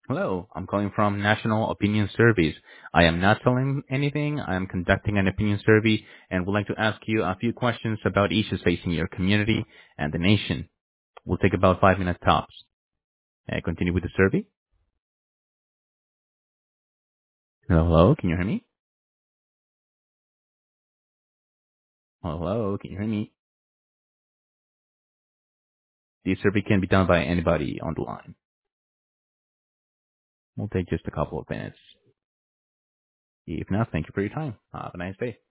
Hello, I'm calling from National Opinion Surveys. I am not selling anything. I am conducting an opinion survey and would like to ask you a few questions about issues facing your community and the nation. We'll take about 5 minutes tops. Continue with the survey. Hello, can you hear me? Hello, can you hear me? The survey can be done by anybody on the line. We'll take just a couple of minutes. If not, thank you for your time. Have a nice day.